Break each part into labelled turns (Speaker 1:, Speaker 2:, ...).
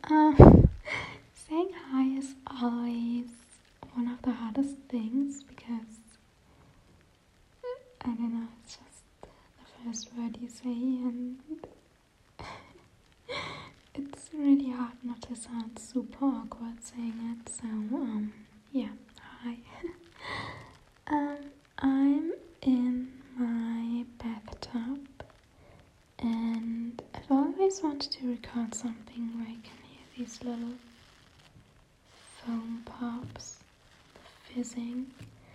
Speaker 1: Um, Saying hi is always one of the hardest things because, I don't know, it's just the first word you say and it's really hard not to sound super awkward saying it, so, yeah, hi. I'm in my bathtub and I've always wanted to record something where I can hear these little foam pops, fizzing.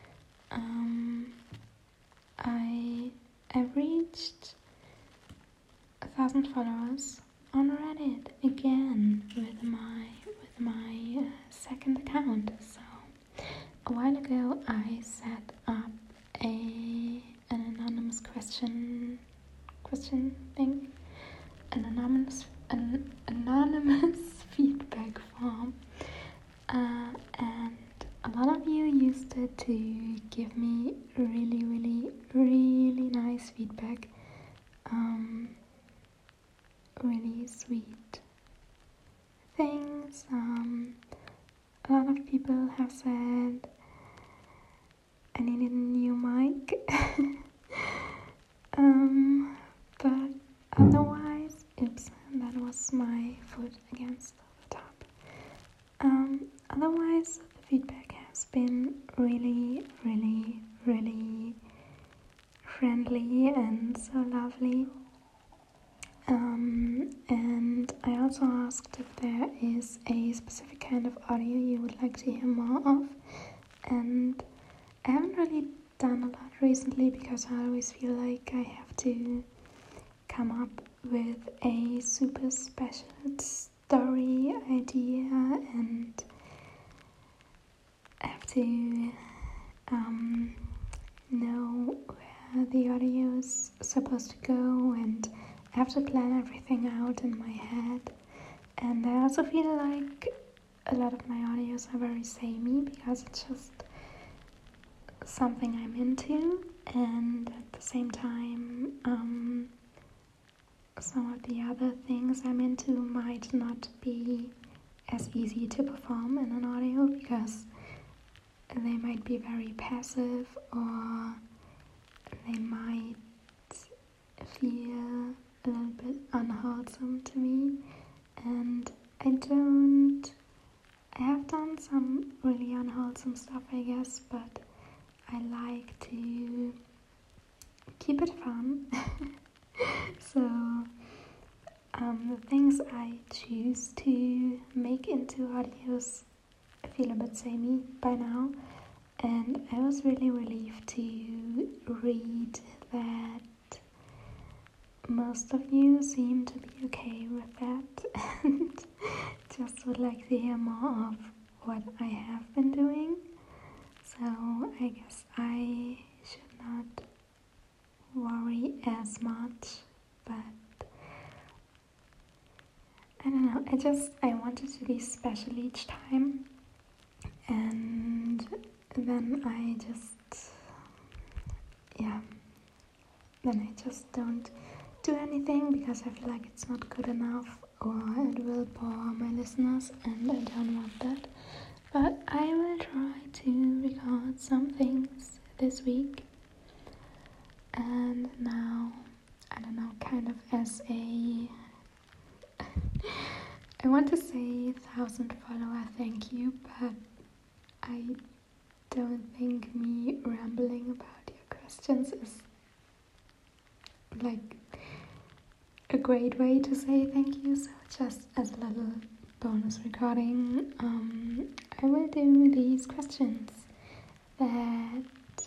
Speaker 1: I've reached 1,000 followers on Reddit again with my second account. So a while ago I set up an anonymous question thing, an anonymous feedback form, and a lot of you used it to give me really nice feedback, really sweet things. A lot of people have said I needed a new mic, but otherwise, oops, that was my foot against the top. Otherwise, the feedback has been really friendly and so lovely. And I also asked if there is a specific kind of audio you would like to hear more of, and I haven't really done a lot recently because I always feel like I have to come up with a super special story idea and I have to know where the audio is supposed to go, and I have to plan everything out in my head. And I also feel like a lot of my audios are very samey because it's just something I'm into, and at the same time some of the other things I'm into might not be as easy to perform in an audio because they might be very passive or they might feel a little bit unwholesome to me, and I have done some really unwholesome stuff, I guess, but I like to keep it fun. So the things I choose to make into audios feel a bit samey by now, and I was really relieved to read that most of you seem to be okay with that and just would like to hear more of what I have been doing. So I guess I should not worry as much, but I don't know, I wanted to be special each time, and then I don't do anything because I feel like it's not good enough or it will bore my listeners, and I don't want that. But I will try to record some things this week. And now, I don't know, kind of as a I want to say 1,000 follower thank you, but I don't think me rambling about your questions is like a great way to say thank you. So just as a little bonus recording, I will do these questions that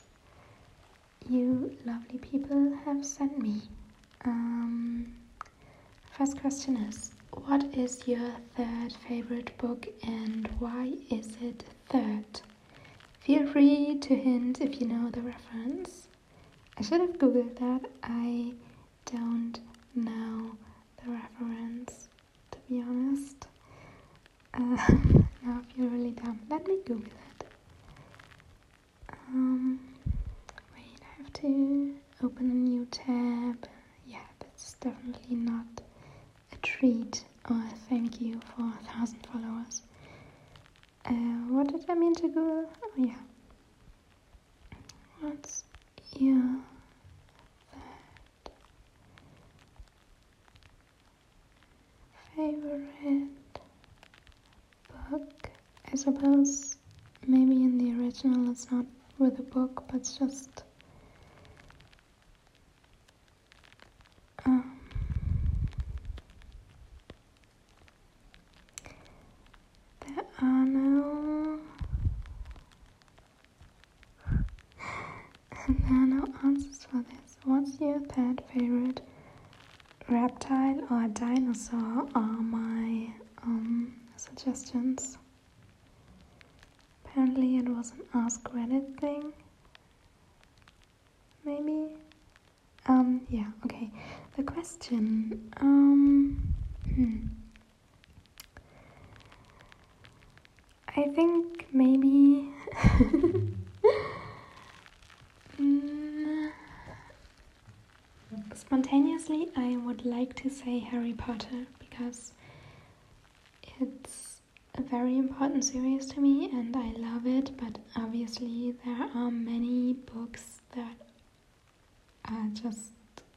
Speaker 1: you lovely people have sent me. First question is, what is your third favorite book and why is it third? Feel free to hint if you know the reference. I should have googled that. I don't know the reference, to be honest. Now I feel really dumb. Let me Google it. Wait, I have to open a new tab. Yeah, that's definitely not a treat Oh, thank you for 1,000 followers. What did I mean to Google? Oh yeah. What's your favorite book? I suppose maybe in the original it's not with a book, but it's just there are no answers for this. What's your third favorite reptile or dinosaur? Are my suggestions. Apparently it was an Ask Reddit thing. Maybe? Yeah, okay. The question, I think maybe spontaneously I would like to say Harry Potter because it's a very important series to me and I love it, but obviously there are many books that are just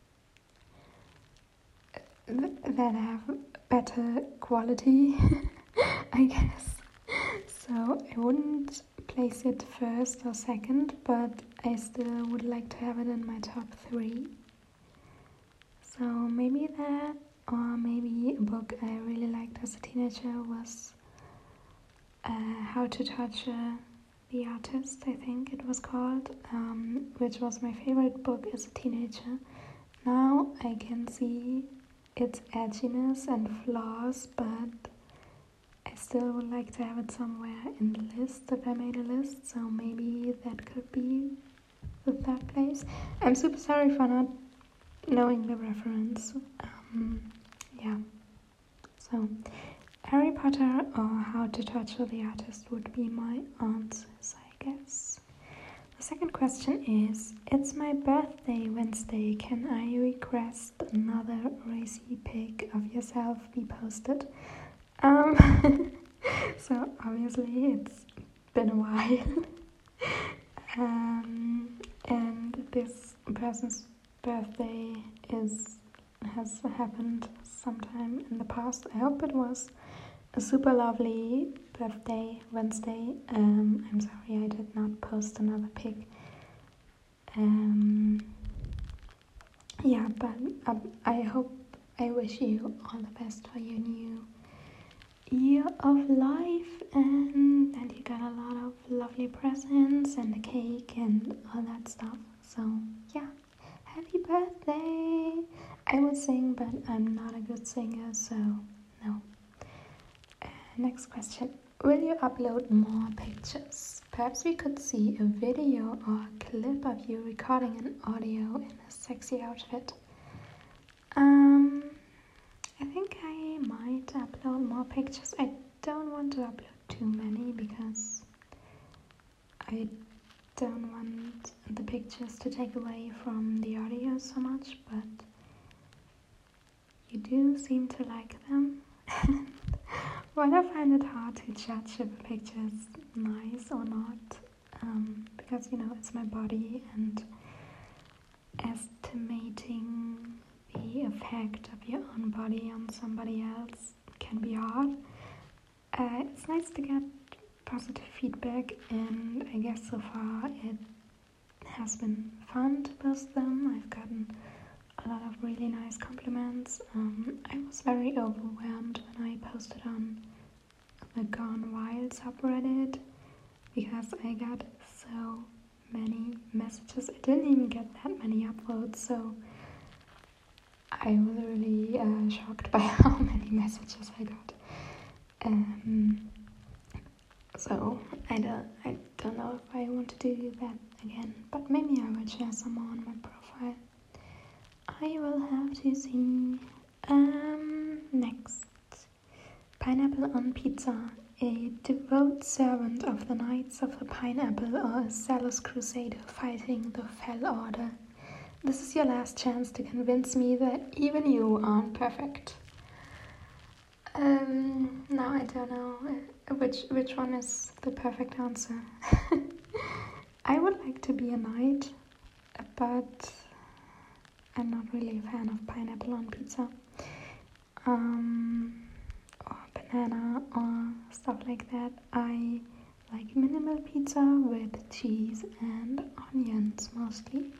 Speaker 1: that have better quality, I guess. So I wouldn't place it first or second, but I still would like to have it in my top 3. So maybe that, or maybe a book I really liked as a teenager was How to Torture the Artist, I think it was called, which was my favorite book as a teenager. Now I can see its edginess and flaws, but I still would like to have it somewhere in the list if I made a list, so maybe that could be the third place. I'm super sorry for not knowing the reference. Yeah, so Harry Potter or How to Torture the Artist would be my answers, I guess. The second question is, it's my birthday Wednesday, can I request another racy pic of yourself be posted? So obviously it's been a while. And this person's birthday has happened sometime in the past. I hope it was a super lovely birthday Wednesday. I'm sorry I did not post another pic. Yeah, but I wish you all the best for your new year of life and that you got a lot of lovely presents and a cake and all that stuff. So yeah, happy birthday. I would sing, but I'm not a good singer, so no. Next question, will you upload more pictures? Perhaps we could see a video or a clip of you recording an audio in a sexy outfit. I think I might upload more pictures. I don't want to upload too many because I don't want the pictures to take away from the audio so much, but you do seem to like them. Well, I find it hard to judge if a picture is nice or not, because, you know, it's my body and estimating the effect of your own body on somebody else can be hard. It's nice to get positive feedback, and I guess so far it has been fun to post them. I've gotten a lot of really nice compliments. I was very overwhelmed when I posted on the Gone Wild subreddit because I got so many messages. I didn't even get that many upvotes, so I was really shocked by how many messages I got. So I don't know if I want to do that again, but maybe I will share some more on my profile. I will have to see. Next, pineapple on pizza. A devout servant of the Knights of the Pineapple or a zealous crusader fighting the Fell Order. This is your last chance to convince me that even you aren't perfect. Now I don't know which one is the perfect answer. I would like to be a knight, but I'm not really a fan of pineapple on pizza. Or banana or stuff like that. I like minimal pizza with cheese and onions mostly.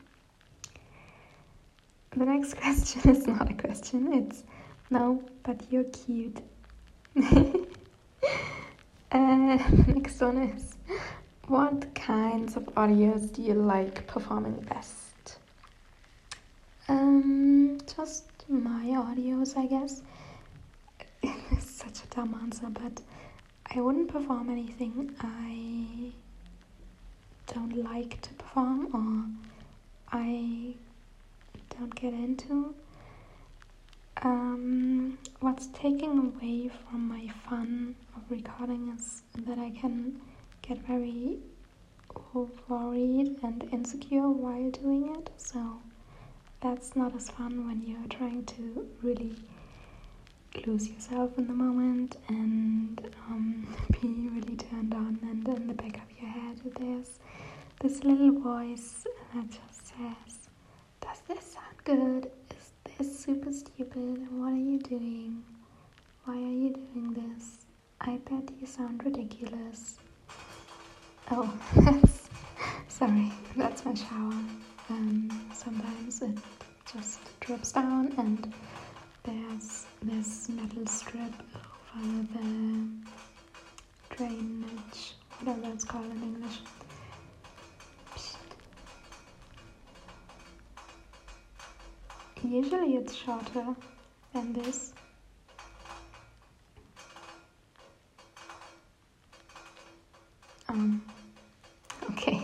Speaker 1: The next question is not a question, it's no, but you're cute. Next one is, what kinds of audios do you like performing best? Just my audios, I guess. It's such a dumb answer, but I wouldn't perform anything I don't like to perform or I don't get into. What's taking away from my fun of recording is that I can get very worried and insecure while doing it, so that's not as fun when you're trying to really lose yourself in the moment and be really turned on, and in the back of your head there's this little voice that just says, does this sound good? Is this super stupid? What are you doing? Why are you doing this? I bet you sound ridiculous. Oh, sorry, that's my shower. Sometimes it just drips down and there's this metal strip over the drainage, whatever it's called in English. Psst. Usually it's shorter than this. Okay.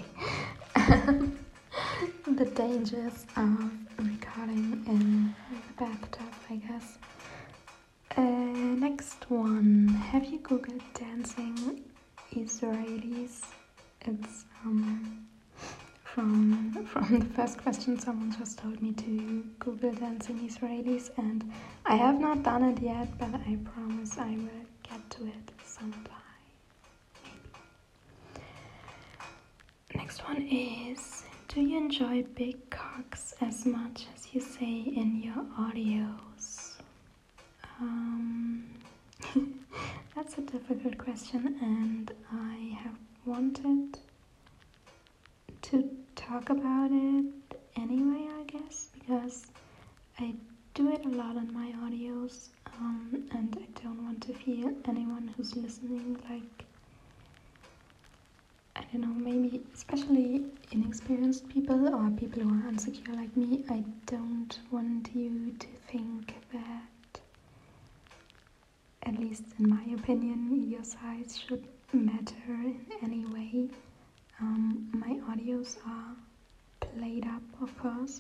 Speaker 1: The dangers of recording in the bathtub, I guess. Next one. Have you googled dancing Israelis? It's from the first question. Someone just told me to Google dancing Israelis, and I have not done it yet, but I promise I will get to it sometime. Next one is, do you enjoy big cocks as much as you say in your audios? That's a difficult question, and I have wanted to talk about it anyway, I guess, because I do it a lot in my audios, and I don't want to feel anyone who's listening like, I don't know, maybe especially inexperienced people or people who are insecure like me, I don't want you to think that, at least in my opinion, your size should matter in any way. My audios are played up, of course,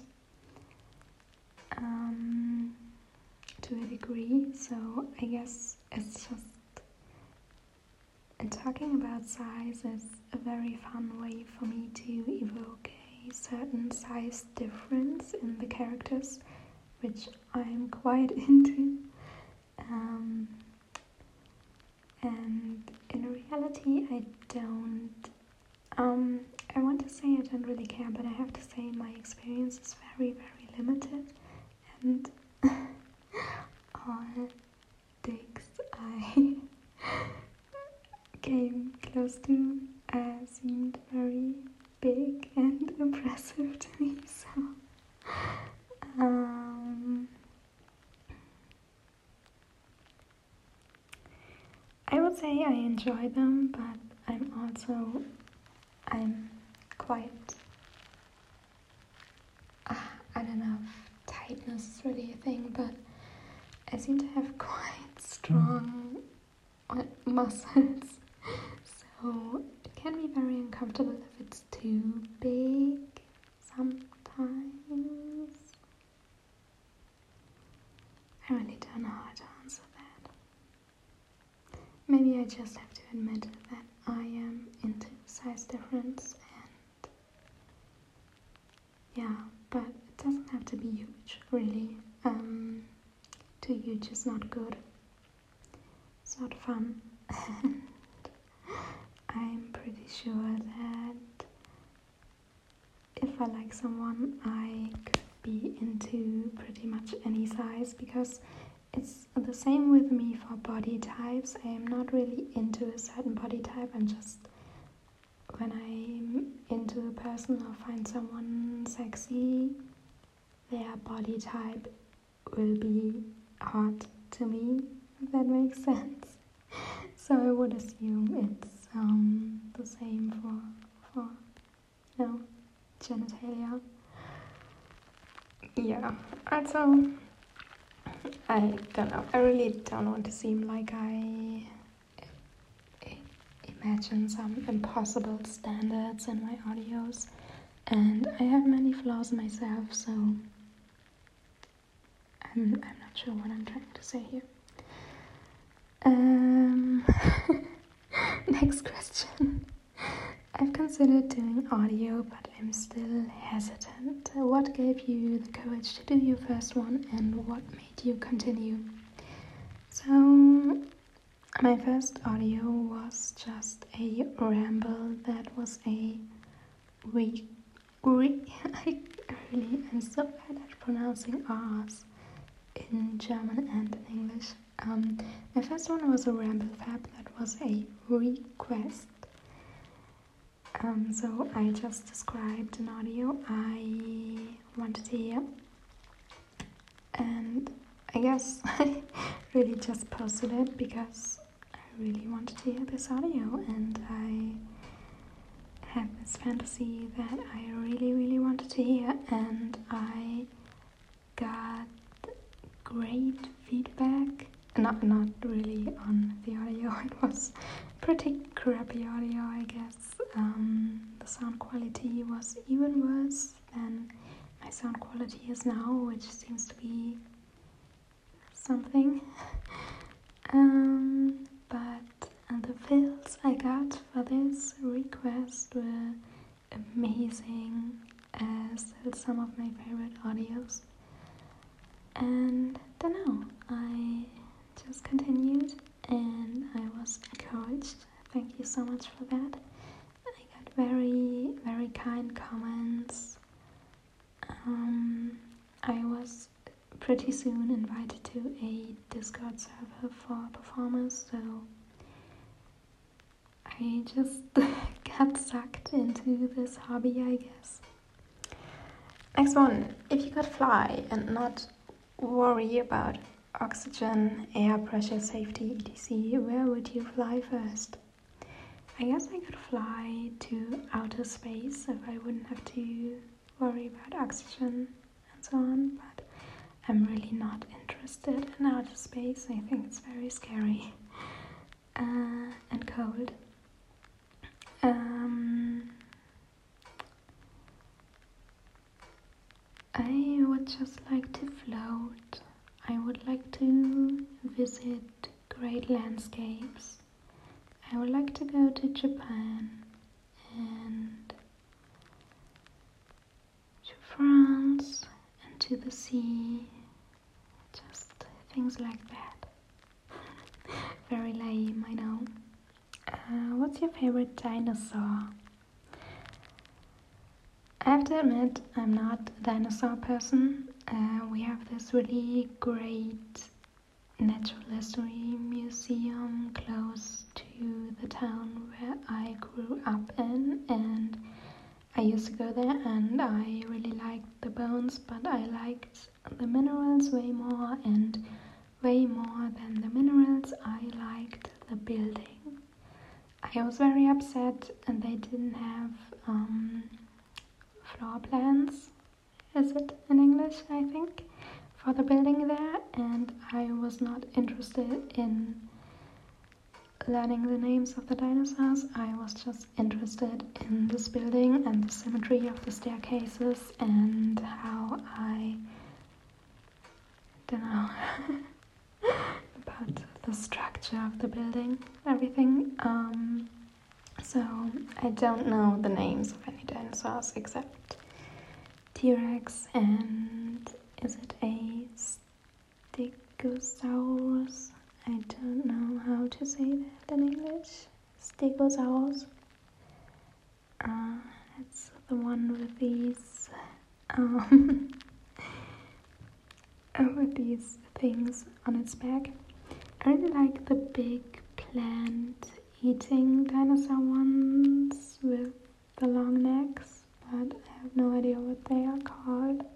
Speaker 1: to a degree, so I guess it's just, and talking about size is a very fun way for me to evoke a certain size difference in the characters, which I'm quite into. And in reality, I don't, I want to say I don't really care, but I have to say my experience is very, very limited, and all dicks I came close to seemed very big and impressive to me, so I would say I enjoy them, but I'm quite, I don't know if tightness is really a thing, but I seem to have quite strong muscles, so it can be very uncomfortable if it's too big sometimes. I really don't know how to answer that. Maybe I just have to admit that I am into size difference, and yeah, but it doesn't have to be huge, really. Too huge is not good. it's not fun. I'm pretty sure that if I like someone, I could be into pretty much any size, because it's the same with me for body types. I am not really into a certain body type. I'm just, when I'm into a person or find someone sexy, their body type will be hot to me, if that makes sense. So I would assume it's the same for genitalia. Yeah, also, I don't know, I really don't want to seem like I imagine some impossible standards in my audios, and I have many flaws myself, so I'm not sure what I'm trying to say here. Next question. I've considered doing audio, but I'm still hesitant. What gave you the courage to do your first one, and what made you continue? So, my first audio was just a ramble that was a I really am so bad at pronouncing R's in German and in English. My first one was a ramble fab that was a request. So I just described an audio I wanted to hear, and I guess I really just posted it because I really wanted to hear this audio, and I had this fantasy that I really wanted to hear, and I got great feedback. Not really on the audio. It was pretty crappy audio, I guess. The sound quality was even worse than my sound quality is now, which seems to be something. But the feels I got for this request were amazing, as did some of my favorite audios. And don't know, I just continued and I was encouraged. Thank you so much for that. I got very kind comments. I was pretty soon invited to a Discord server for performers, so I just got sucked into this hobby, I guess. Next one. If you could fly and not worry about oxygen, air pressure, safety, etc., where would you fly first? I guess I could fly to outer space if I wouldn't have to worry about oxygen and so on, but I'm really not interested in outer space. I think it's very scary and cold. I would just like to float. I would like to visit great landscapes. I would like to go to Japan and to France and to the sea. Just things like that. Very lame, I know. What's your favorite dinosaur? I have to admit, I'm not a dinosaur person. We have this really great natural history museum close to the town where I grew up in, and I used to go there and I really liked the bones, but I liked the minerals way more, and way more than the minerals, I liked the building. I was very upset and they didn't have floor plans, is it in English, I think, for the building there, and I was not interested in learning the names of the dinosaurs. I was just interested in this building and the symmetry of the staircases and how I don't know about the structure of the building, everything. So I don't know the names of any dinosaurs except T-Rex and is it a Stegosaurus? I don't know how to say that in English. Stegosaurus. It's the one with these um, with these things on its back. I really like the big plant-eating dinosaur ones with the long necks, but I have no idea what they are called.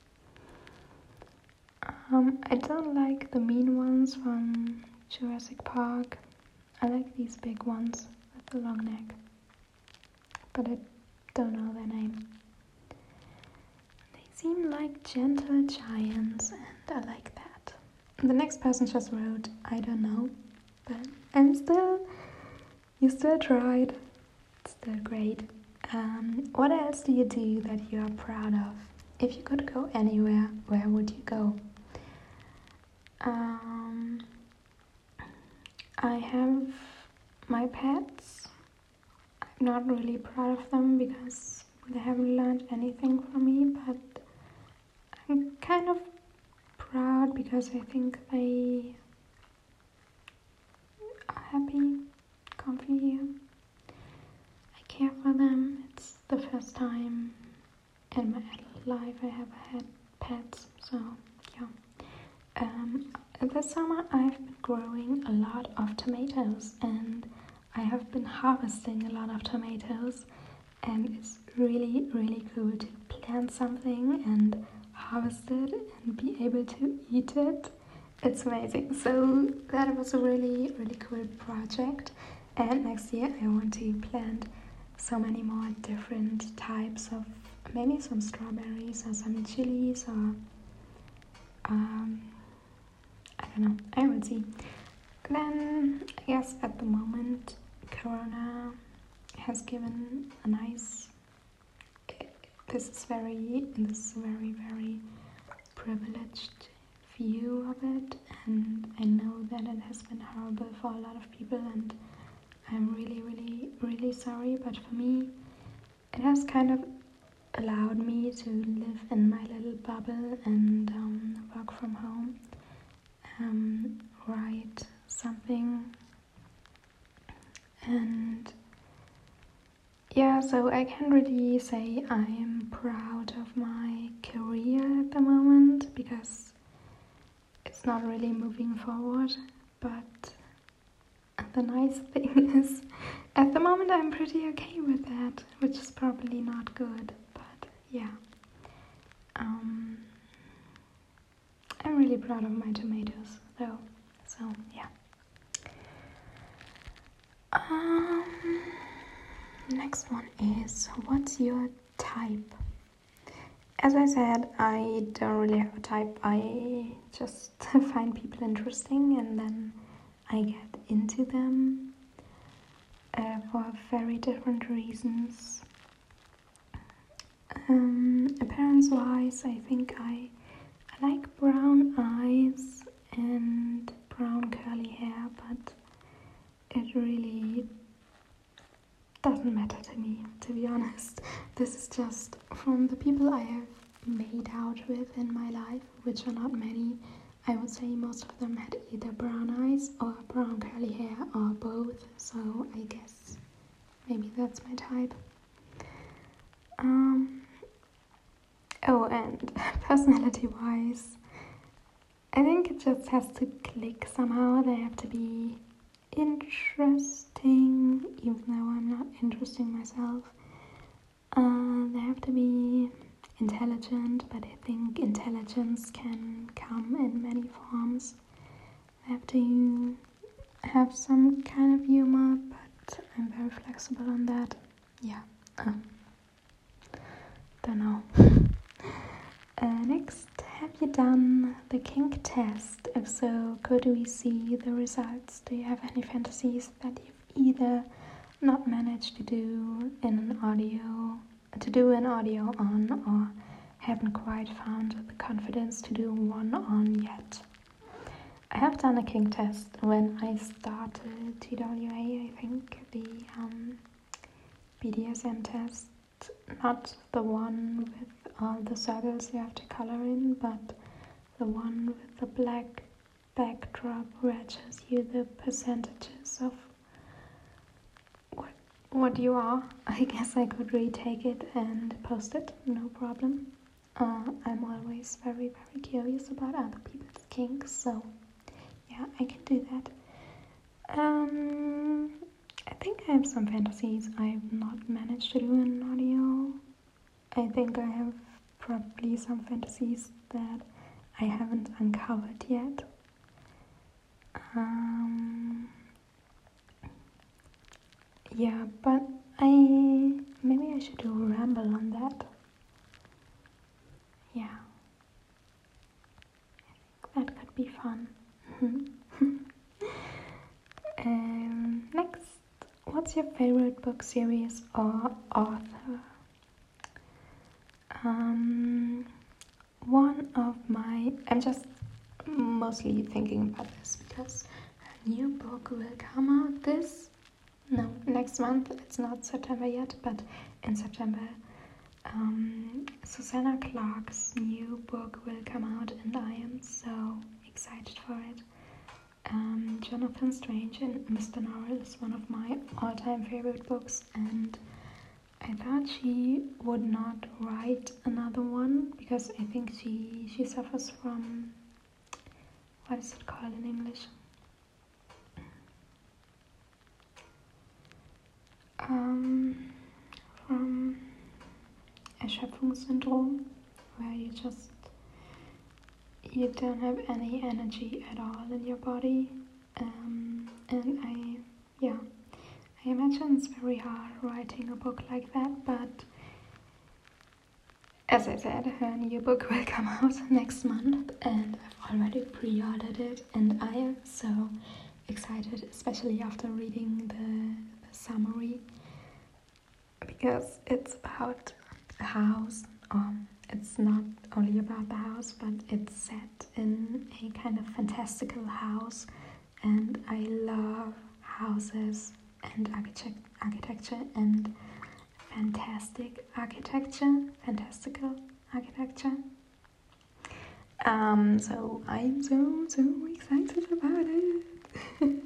Speaker 1: I don't like the mean ones from Jurassic Park. I like these big ones with the long neck, but I don't know their name. They seem like gentle giants, and I like that. The next person just wrote, I don't know, but you still tried. It's still great. What else do you do that you are proud of? If you could go anywhere, where would you go? I have my pets. I'm not really proud of them because they haven't learned anything from me, but I'm kind of proud because I think they are happy, comfy. I care for them. It's the first time in my adult life I have had pets, so yeah. This summer I've been growing a lot of tomatoes and I have been harvesting a lot of tomatoes, and it's really, really cool to plant something and harvest it and be able to eat it. It's amazing. So that was a really, really cool project, and next year I want to plant so many more different types of, maybe some strawberries or some chilies or I don't know, I will see. Then I guess at the moment Corona has given a nice, this is very privileged view of it, and I know that it has been horrible for a lot of people, and I'm really sorry, but for me it has kind of allowed me to live in my little bubble and work from home, write something, and yeah, so I can't really say I am proud of my career at the moment because it's not really moving forward, but the nice thing is at the moment I'm pretty okay with that, which is probably not good, but yeah. I'm really proud of my tomatoes though, so yeah. Next one is, what's your type? As I said, I don't really have a type. I just find people interesting and then I get into them for very different reasons. Appearance-wise, I think I like brown eyes and brown curly hair, but it really doesn't matter to me, to be honest. This is just from the people I have made out with in my life, which are not many. I would say most of them had either brown eyes or brown curly hair or both, so I guess maybe that's my type. Oh, and personality-wise, I think it just has to click somehow. They have to be interesting, even though I'm not interesting myself. They have to be intelligent, but I think intelligence can come in many forms. They have to have some kind of humor, but I'm very flexible on that. Yeah, don't know. Next, have you done the kink test? If so, could we see the results? Do you have any fantasies that you've either not managed to do an audio on, or haven't quite found the confidence to do one on yet? I have done a kink test when I started TWA, I think, the BDSM test, not the one with all the circles you have to color in, but the one with the black backdrop where it shows you the percentages of what you are. I guess I could retake it and post it, no problem. I'm always very, very curious about other people's kinks, so yeah, I can do that. I think I have some fantasies I've not managed to do in audio. I think I have probably some fantasies that I haven't uncovered yet. Yeah, but maybe I should do a ramble on that. Yeah, that could be fun. Next, what's your favorite book series or author? I'm just mostly thinking about this because a new book will come out next month. It's not September yet, but in September, Susanna Clarke's new book will come out, and I am so excited for it. Jonathan Strange and Mr. Norrell is one of my all-time favorite books, and I thought she would not write another one because I think she suffers from, what is it called in English? From Erschöpfungssyndrome, where you don't have any energy at all in your body, and I imagine it's very hard writing a book like that, but as I said, her new book will come out next month, and I've already pre-ordered it, and I am so excited, especially after reading the summary, because it's about a house. It's not only about the house, but it's set in a kind of fantastical house, and I love houses and architecture and fantastical architecture. So I'm so excited about it.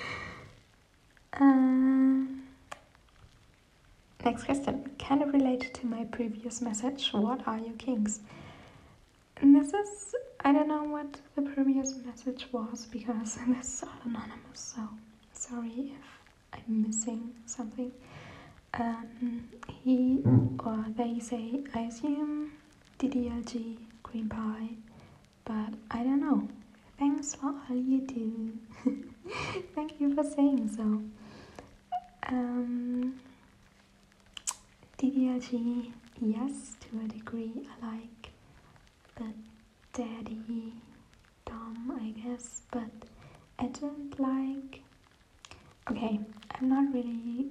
Speaker 1: Next question, kind of related to my previous message. What are your kinks? And this is, I don't know what the previous message was because this is all anonymous, so sorry if I'm missing something. He or they say, I assume DDLG, cream pie, but I don't know. Thanks for all you do. Thank you for saying so. DDLG, yes, to a degree. I like the daddy Dom, I guess, but I don't like. Okay, I'm not really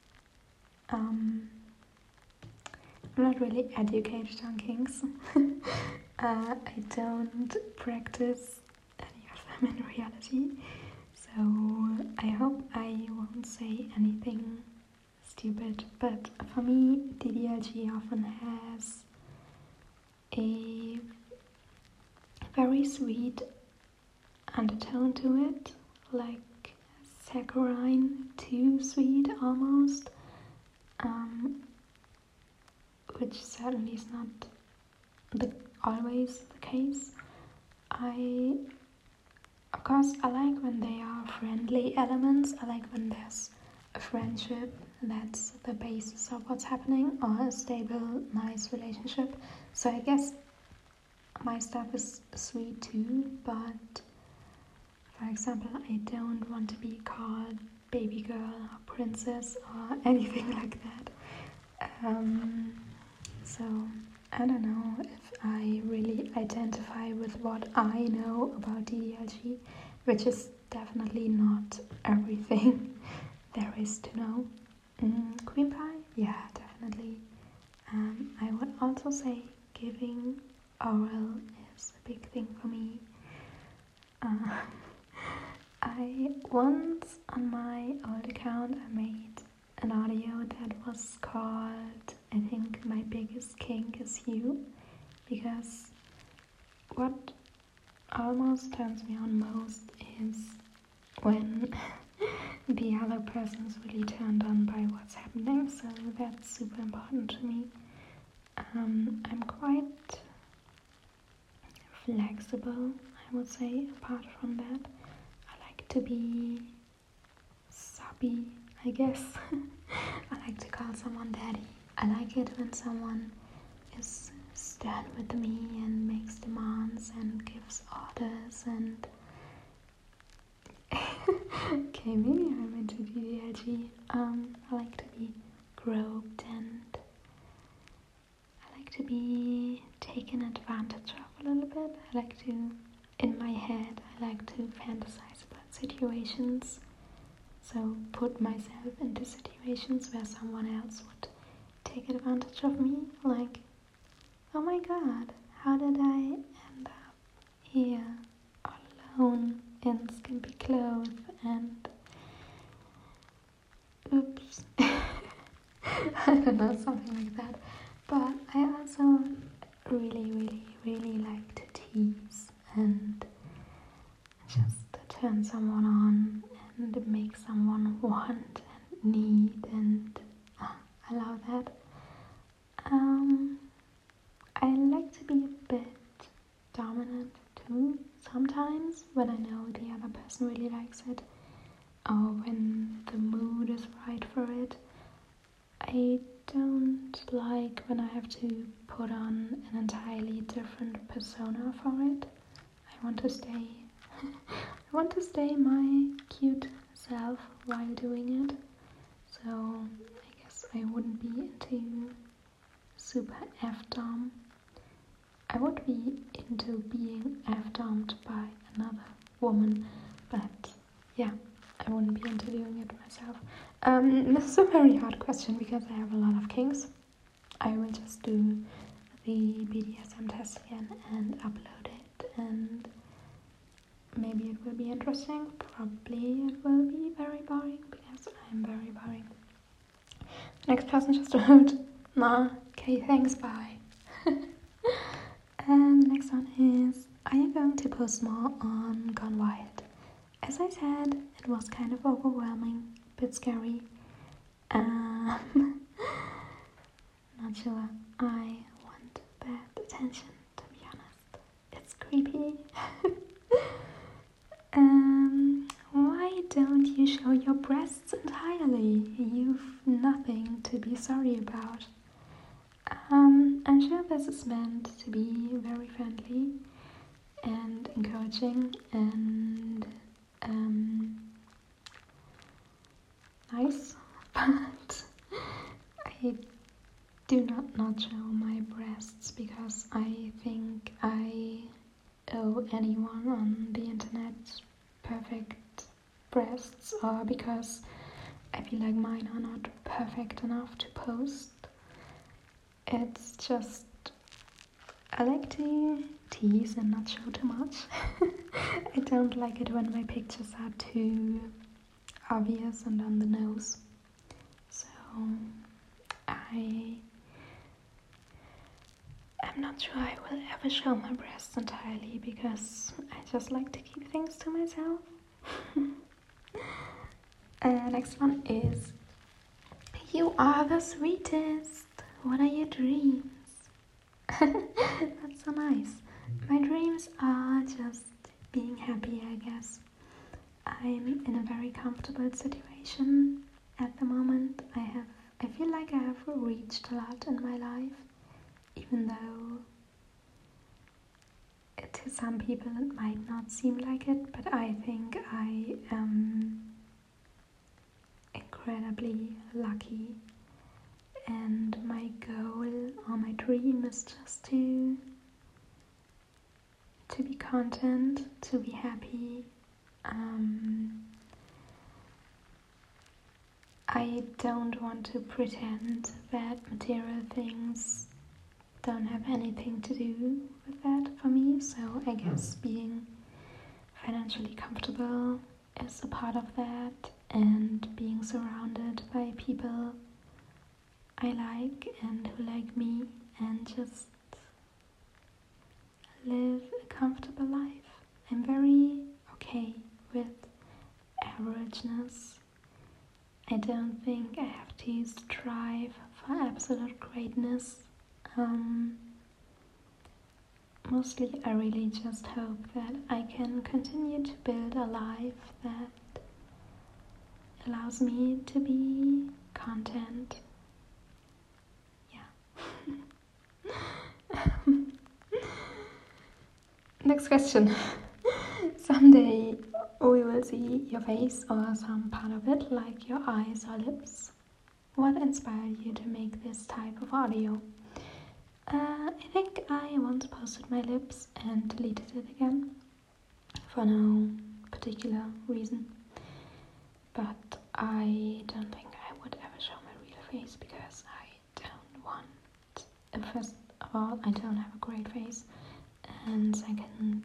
Speaker 1: educated on kinks. I don't practice any of them in reality, so I hope I won't say anything stupid. But for me, DDLG often has a very sweet undertone to it, like saccharine, too sweet almost, which certainly is not always the case. Of course, I like when they are friendly elements. I like when there's a friendship that's the basis of what's happening, or a stable, nice relationship. So I guess my stuff is sweet too, but for example, I don't want to be called baby girl or princess or anything like that. So I don't know if I really identify with what I know about DDLG, which is definitely not everything there is to know. Cream pie? Yeah, definitely. I would also say giving oral is a big thing for me. I once on my old account I made an audio that was called, I think, My Biggest Kink Is You, because what almost turns me on most is when the other person is really turned on by what's happening, so that's super important to me. I'm quite flexible, I would say. Apart from that, I like to be subby, I guess. I like to call someone daddy. I like it when someone is stern with me and makes demands and gives orders and okay, maybe I'm into DDLG. I like to be groped and I like to be taken advantage of a little bit. I like to, in my head, I like to fantasize about situations. So put myself into situations where someone else would take advantage of me. Like, oh my god, how did I end up here all alone in skimpy clothes and oops. I don't know, something like that. But I also really like to tease and just turn someone on and make someone want and need, and I love that. I like to be a bit dominant too sometimes when I know the other person really likes it or when the mood is right for it. I don't like when I have to put on an entirely different persona for it. I want to stay I want to stay my cute self while doing it. So I guess I wouldn't be into super F-dom. I would be into being F-dommed by another woman, but yeah, I wouldn't be into doing it myself. This is a very hard question because I have a lot of kinks. I will just do the BDSM test again and upload it, and maybe it will be interesting. Probably it will be very boring because I'm very boring. Next person just wrote, nah, okay, thanks, bye. And the next one is, are you going to post more on Gone Wild? As I said, it was kind of overwhelming, a bit scary. Not sure I want that attention, to be honest. It's creepy. Why don't you show your breasts entirely? You've nothing to be sorry about. I'm sure this is meant to be very friendly and encouraging and nice, but I do not show my breasts because I think I owe anyone on the internet perfect breasts, or because I feel like mine are not perfect enough to post. It's just, I like to tease and not show too much. I don't like it when my pictures are too obvious and on the nose. So I'm not sure I will ever show my breasts entirely because I just like to keep things to myself. Next one is, you are the sweetest. What are your dreams? That's so nice. My dreams are just being happy, I guess. I'm in a very comfortable situation at the moment. I feel like I have reached a lot in my life, even though to some people it might not seem like it, but I think I am incredibly lucky, and my goal or my dream is just to be content, to be happy. I don't want to pretend that material things don't have anything to do with that for me, so I guess being financially comfortable is a part of that, and being surrounded by people I like and who like me, and just live a comfortable life. don't think I have to strive for absolute greatness. Mostly I really just hope that I can continue to build a life that allows me to be content. Yeah. Next question. Someday we will see your face or some part of it, like your eyes or lips. What inspired you to make this type of audio? I think I once posted my lips and deleted it again for no particular reason. But I don't think I would ever show my real face because I don't want. First of all, I don't have a great face, and second,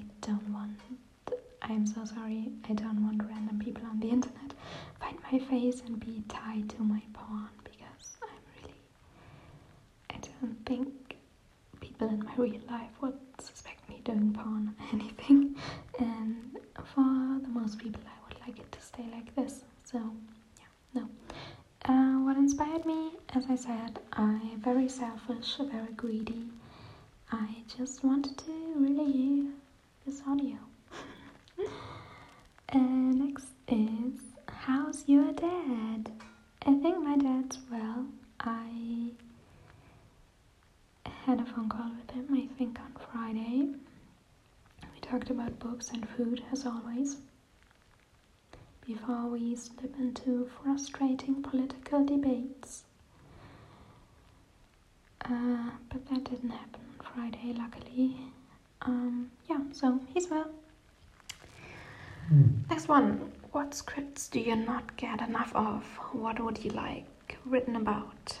Speaker 1: I'm so sorry, I don't want random people on the internet find my face and be tied to my porn because I don't think people in my real life would suspect me doing porn or anything, and for the most people I would like it to stay like this, so yeah, no. What inspired me, as I said, I'm very selfish, very greedy. I just wanted to really hear this audio. Next is, how's your dad? I think my dad's well. I had a phone call with him, I think on Friday. We talked about books and food, as always, before we slip into frustrating political debates. But that didn't happen on Friday, luckily. Yeah, so he's well. Next one. What scripts do you not get enough of? What would you like written about?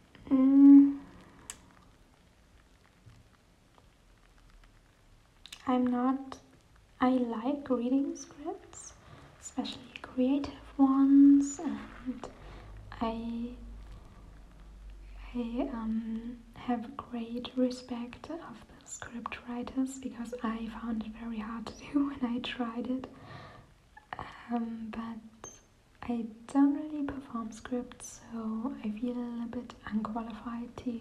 Speaker 1: I like reading scripts, especially creative ones, and I have great respect of the script writers because I found it very hard to do when I tried it. But I don't really perform scripts, so I feel a little bit unqualified to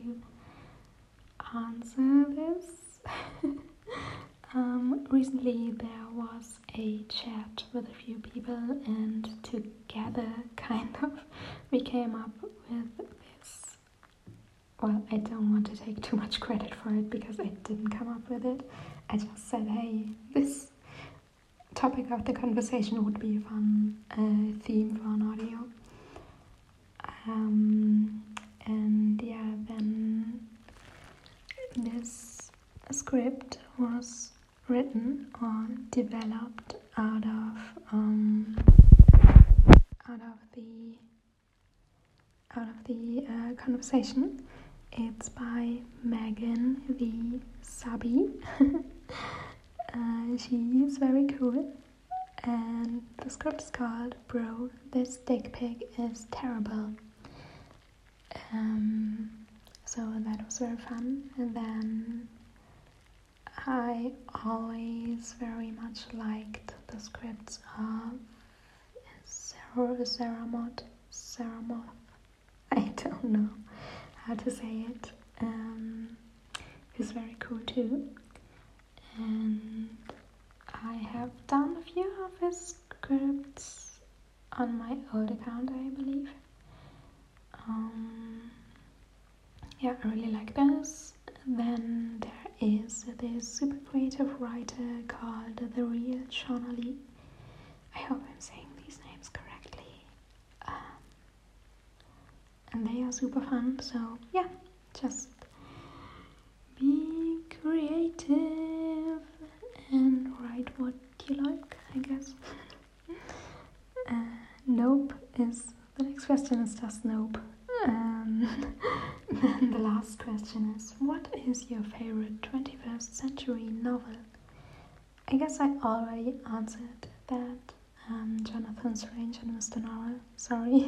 Speaker 1: answer this. Recently there was a chat with a few people, and together kind of we came up with this. Well, I don't want to take too much credit for it because I didn't come up with it. I just said, hey, this topic of the conversation would be a fun theme for an audio. And yeah, then this script was written or developed out of the conversation. It's by Megan the Subby. She's very cool, and the script is called "Bro, This Dick Pic Is Terrible." So that was very fun. And then I always very much liked the scripts of Sarah Moth. I don't know how to say it. He's very cool too. And I have done a few of his scripts on my old account, I believe. Yeah, I really like those. Then there is this super creative writer called The Real Shauna Lee. I hope I'm saying these names correctly. And they are super fun, so yeah, just be creative and write what you like, I guess. Nope is the next question is just nope. Then the last question is, what is your favorite 21st century novel? I guess I already answered that. Jonathan Strange and Mr. Norrell. Sorry.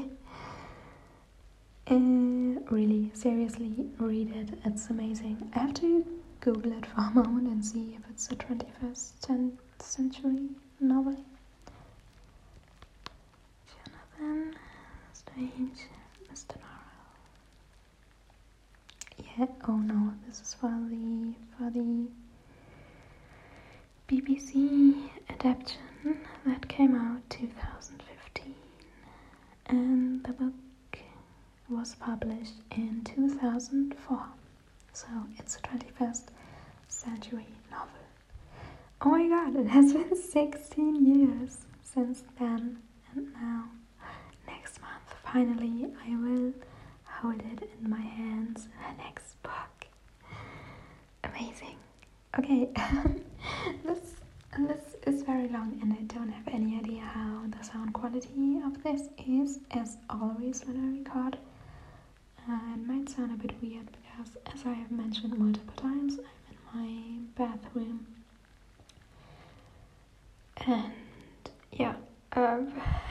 Speaker 1: Really, seriously, read it. It's amazing. I have to Google it for a moment and see if it's a 21st century novel. Jonathan strange, Mr. Norrell. Yeah, oh no, this is for the BBC adaptation that came out 2015, and the book was published in 2004, so it's a 21st century novel. Oh my god, it has been 16 years since then, and now, next month, finally, I will hold it in my hands, her next book. Amazing. Okay, this is very long, and I don't have any idea how the sound quality of this is, as always when I record. It might sound a bit weird because, as I have mentioned multiple times, I'm in my bathroom. And yeah, I'm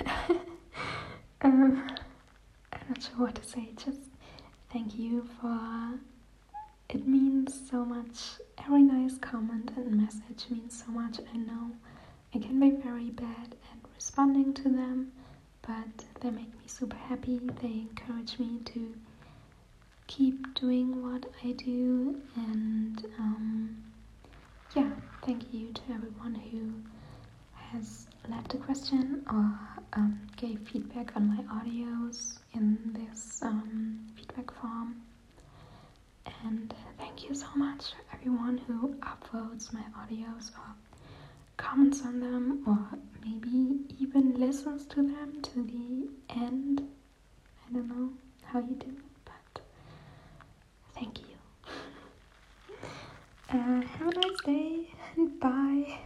Speaker 1: not sure what to say, just thank you for, it means so much, every nice comment and message means so much. I know I can be very bad at responding to them, but they make me super happy, they encourage me to keep doing what I do, and yeah, thank you to everyone who has left a question or gave feedback on my audios in this feedback form. And thank you so much everyone who upvotes my audios or comments on them or maybe even listens to them to the end. I don't know how you do it, but thank you. Have a nice day and bye.